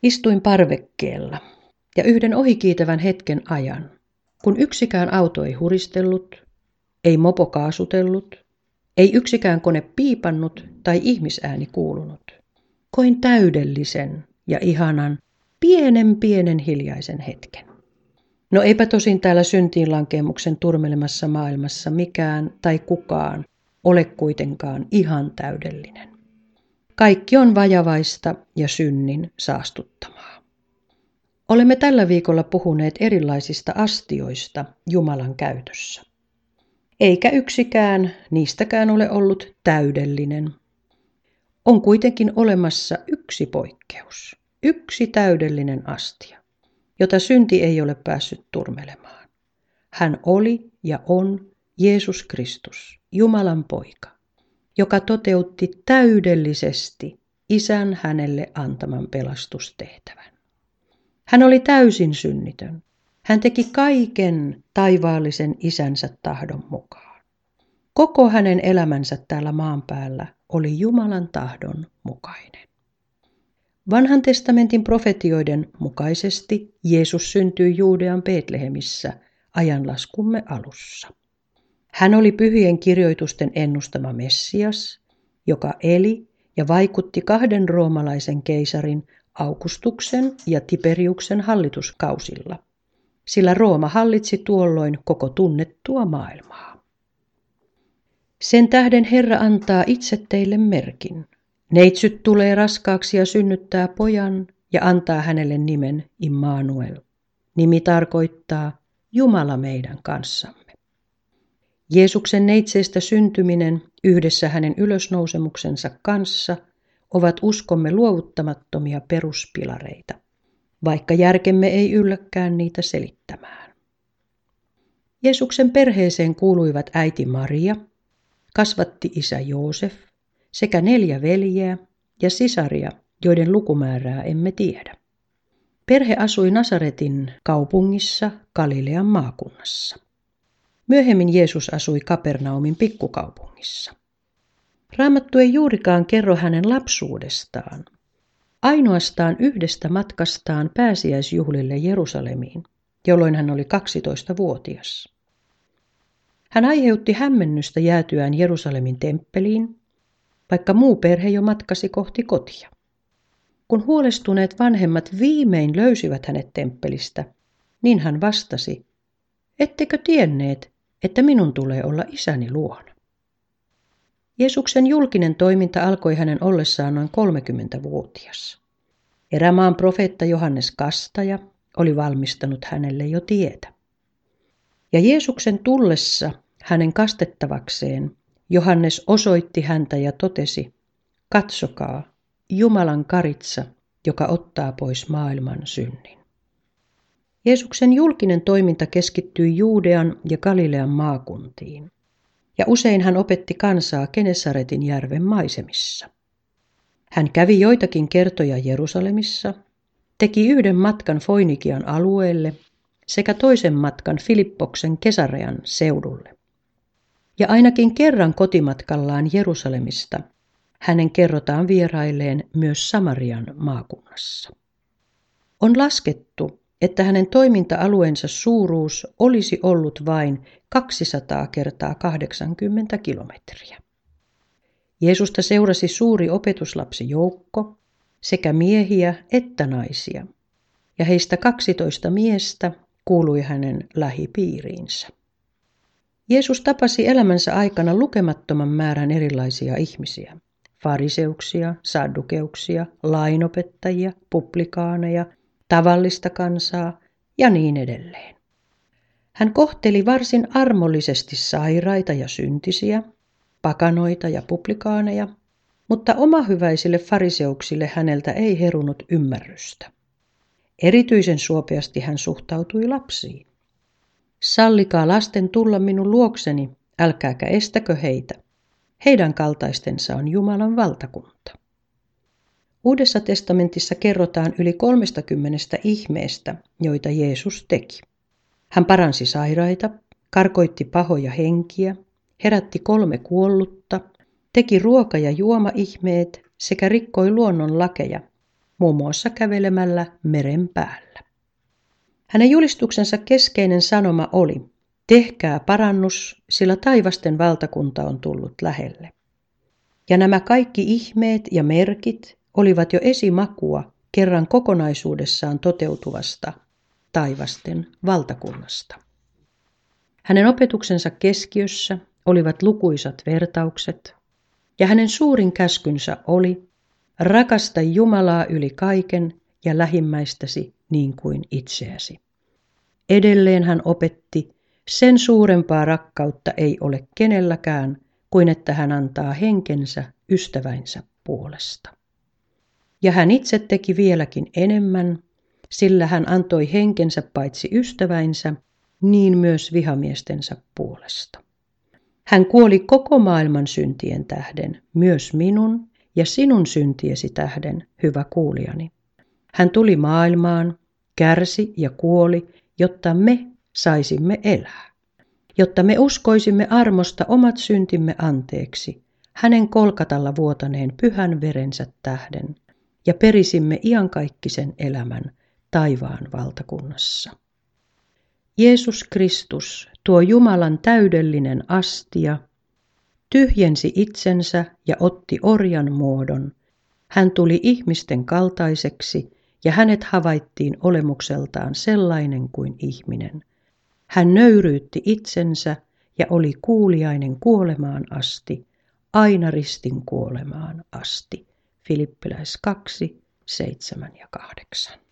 Istuin parvekkeella ja yhden ohikiitävän hetken ajan, kun yksikään auto ei huristellut, ei mopo kaasutellut, ei yksikään kone piipannut tai ihmisääni kuulunut. Koin täydellisen ja ihanan, pienen hiljaisen hetken. No eipä tosin täällä syntiinlankeemuksen turmelemassa maailmassa mikään tai kukaan ole kuitenkaan ihan täydellinen. Kaikki on vajavaista ja synnin saastuttamaa. Olemme tällä viikolla puhuneet erilaisista astioista Jumalan käytössä. Eikä yksikään niistäkään ole ollut täydellinen. On kuitenkin olemassa yksi poikkeus, yksi täydellinen astia, jota synti ei ole päässyt turmelemaan. Hän oli ja on Jeesus Kristus, Jumalan poika, joka toteutti täydellisesti Isän hänelle antaman pelastustehtävän. Hän oli täysin synnitön. Hän teki kaiken taivaallisen Isänsä tahdon mukaan. Koko hänen elämänsä täällä maan päällä oli Jumalan tahdon mukainen. Vanhan testamentin profetioiden mukaisesti Jeesus syntyi Juudean Betlehemissä ajanlaskumme alussa. Hän oli pyhien kirjoitusten ennustama Messias, joka eli ja vaikutti kahden roomalaisen keisarin Augustuksen ja Tiberiuksen hallituskausilla, sillä Rooma hallitsi tuolloin koko tunnettua maailmaa. Sen tähden Herra antaa itse teille merkin. Neitsyt tulee raskaaksi ja synnyttää pojan ja antaa hänelle nimen Immanuel. Nimi tarkoittaa Jumala meidän kanssamme. Jeesuksen neitseestä syntyminen yhdessä hänen ylösnousemuksensa kanssa ovat uskomme luovuttamattomia peruspilareita, vaikka järkemme ei ylläkään niitä selittämään. Jeesuksen perheeseen kuuluivat äiti Maria, kasvatti isä Joosef sekä 4 veljeä ja sisaria, joiden lukumäärää emme tiedä. Perhe asui Nasaretin kaupungissa Galilean maakunnassa. Myöhemmin Jeesus asui Kapernaumin pikkukaupungissa. Raamattu ei juurikaan kerro hänen lapsuudestaan, ainoastaan yhdestä matkastaan pääsiäisjuhlille Jerusalemiin, jolloin hän oli 12-vuotias. Hän aiheutti hämmennystä jäätyään Jerusalemin temppeliin, vaikka muu perhe jo matkasi kohti kotia. Kun huolestuneet vanhemmat viimein löysivät hänet temppelistä, niin hän vastasi, ettekö tienneet, että minun tulee olla isäni luona? Jeesuksen julkinen toiminta alkoi hänen ollessaan noin 30-vuotias. Erämaan profeetta Johannes Kastaja oli valmistanut hänelle jo tietä. Ja Jeesuksen tullessa hänen kastettavakseen Johannes osoitti häntä ja totesi, katsokaa, Jumalan karitsa, joka ottaa pois maailman synnin. Jeesuksen julkinen toiminta keskittyi Juudean ja Galilean maakuntiin, ja usein hän opetti kansaa Genesaretin järven maisemissa. Hän kävi joitakin kertoja Jerusalemissa, teki yhden matkan Foinikian alueelle sekä toisen matkan Filippoksen Kesarean seudulle. Ja ainakin kerran kotimatkallaan Jerusalemista hänen kerrotaan vierailleen myös Samarian maakunnassa. On laskettu, että hänen toiminta-alueensa suuruus olisi ollut vain 200 × 80 kilometriä. Jeesusta seurasi suuri opetuslapsijoukko, sekä miehiä että naisia, ja heistä 12 miestä kuului hänen lähipiiriinsä. Jeesus tapasi elämänsä aikana lukemattoman määrän erilaisia ihmisiä, fariseuksia, saddukeuksia, lainopettajia, publikaaneja, tavallista kansaa ja niin edelleen. Hän kohteli varsin armollisesti sairaita ja syntisiä, pakanoita ja publikaaneja, mutta omahyväisille fariseuksille häneltä ei herunut ymmärrystä. Erityisen suopeasti hän suhtautui lapsiin. Sallikaa lasten tulla minun luokseni, älkääkä estäkö heitä. Heidän kaltaistensa on Jumalan valtakunta. Uudessa testamentissa kerrotaan yli 30 ihmeestä, joita Jeesus teki. Hän paransi sairaita, karkoitti pahoja henkiä, herätti 3 kuollutta, teki ruoka- ja juomaihmeet sekä rikkoi luonnon lakeja, muun muassa kävelemällä meren päällä. Hänen julistuksensa keskeinen sanoma oli: tehkää parannus, sillä taivasten valtakunta on tullut lähelle. Ja nämä kaikki ihmeet ja merkit olivat jo esimakua kerran kokonaisuudessaan toteutuvasta taivasten valtakunnasta. Hänen opetuksensa keskiössä olivat lukuisat vertaukset, ja hänen suurin käskynsä oli: rakasta Jumalaa yli kaiken ja lähimmäistäsi niin kuin itseäsi. Edelleen hän opetti: sen suurempaa rakkautta ei ole kenelläkään kuin että hän antaa henkensä ystäväinsä puolesta. Ja hän itse teki vieläkin enemmän, sillä hän antoi henkensä paitsi ystäväinsä, niin myös vihamiestensä puolesta. Hän kuoli koko maailman syntien tähden, myös minun ja sinun syntiesi tähden, hyvä kuulijani. Hän tuli maailmaan, kärsi ja kuoli, jotta me saisimme elää. Jotta me uskoisimme armosta omat syntimme anteeksi, hänen Kolkatalla vuotaneen pyhän verensä tähden, ja perisimme iankaikkisen elämän taivaan valtakunnassa. Jeesus Kristus, tuo Jumalan täydellinen astia, tyhjensi itsensä ja otti orjan muodon. Hän tuli ihmisten kaltaiseksi ja hänet havaittiin olemukseltaan sellainen kuin ihminen. Hän nöyryytti itsensä ja oli kuuliainen kuolemaan asti, aina ristin kuolemaan asti. Filippiläis 2, 7 ja 8.